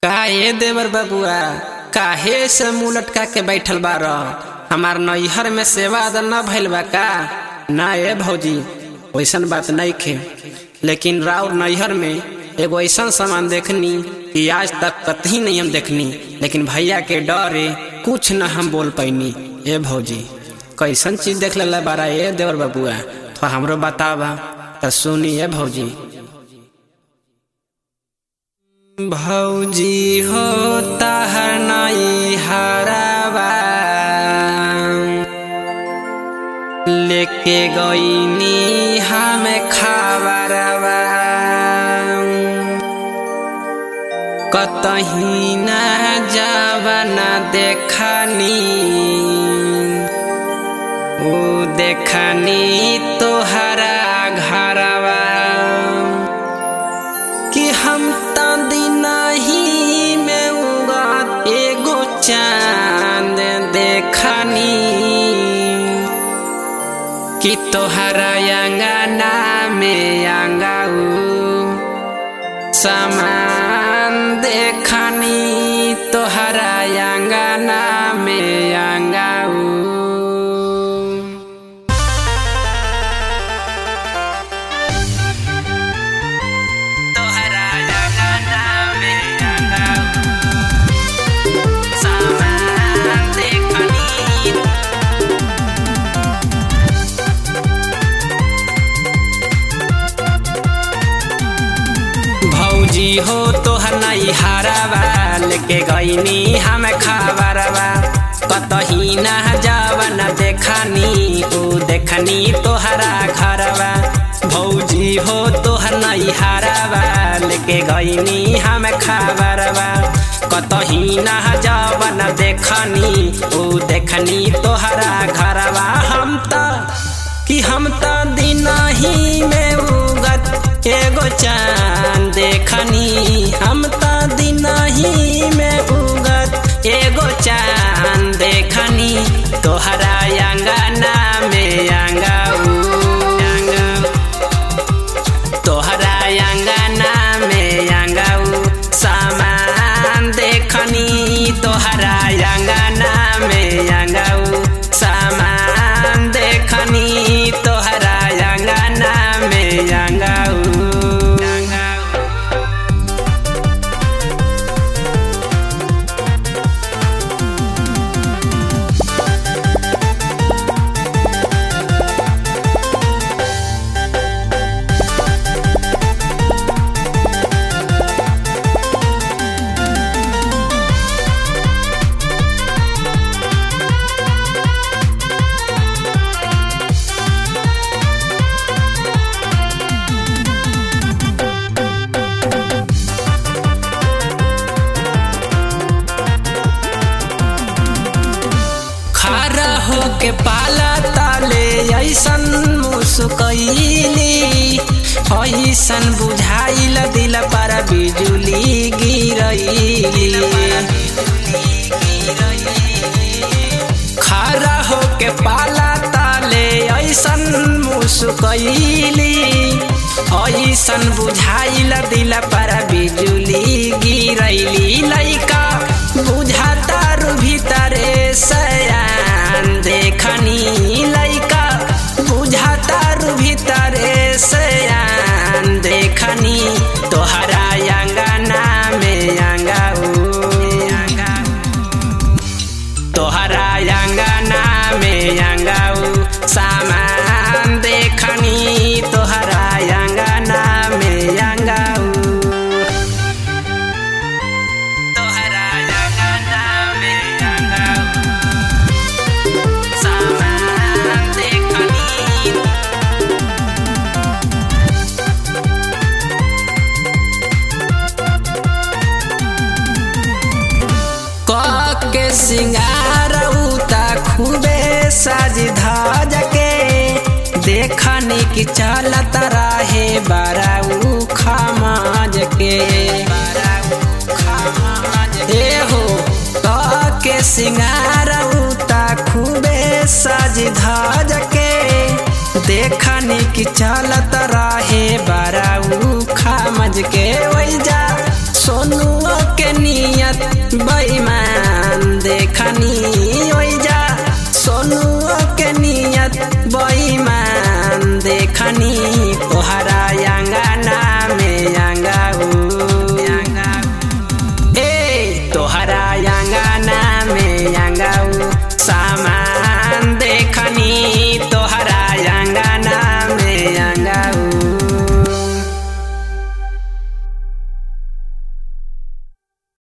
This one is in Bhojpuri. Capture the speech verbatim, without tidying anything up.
काहे देवर बबुआ काहे से मुंह लटका के बैठल बार? हमार नैहर में सेवा न भइल बा का? ना ए भौजी वैसन बात नहीं खे, लेकिन राउर नैहर में एगो ऐसा सामान देखनी कि आज तक कतही नहीं हम देखनी, लेकिन भैया के डरे कुछ न हम बोल पैनी। ए भौजी कैसन चीज देख ले बारा ए देवर बबुआ, तो हमरो बतावा तो सुनी। ए भौजी भौजी हो ताहर नाई हरावा लेके गईनी हमें खावरवा, कतही न जावा न देखनी ओ देखनी तोहरा घरवा, कि हम ही में उगा एगो चांद देखनी, कि तोहरा अंगना में अंगाऊ सामान देखनी, तोहरा अंगना में अंगाऊ। भौजी हो तोहर नाई हरावा लेके गईनी हम खावरवा, कतही न जावा न देखनी ओ देखनी तोहरा घरवा। भौजी हो तोहर नाई हरावा लेके गईनी हम खावरवा, कतही न जावा न देखनी ओ देखनी तोहरा घरवा। हम त कि हम त दिनही में उगत एगो चांद देखनी, हम त दिनही में उगत एगो चांद देखनी, तोहरा अंगना में अंगाऊ तोहरा अंगना में अंगाऊ सामान देखनी, तोहरा अंगना में अंगाऊ सामान देखनी, तोहरा अंगना में अंगाऊ। के पाला ताले ऐसन मुस्कैली, ऐसन बुझाइल दिल पर बिजुली गिरैली, खड़ा हो के पाला ताले ऐसन मुस्कैली, ऐसन बुझाइल दिल पर बिजुली गिरैली। लइका बुझाता रु भीतरे सयान देखनी, लइका बुझाता रु भीतरे सयान देखनी, तोहरा अंगना में अंगाऊ तोहरा अंगना में अंगाऊ सामान देखनी, तोहरा अंगना में अंगाऊ तोहरा अंगना में अंगाऊ सामान देखनी। क के सिंगार उता खूबे साज धाज के, देखनी कि चलत रहे बाराऊ खमाज के, ए हो क के सिंगार उता खूबे साज धाज के, देखनी कि चलत रहे बाराऊ खमाज के। वही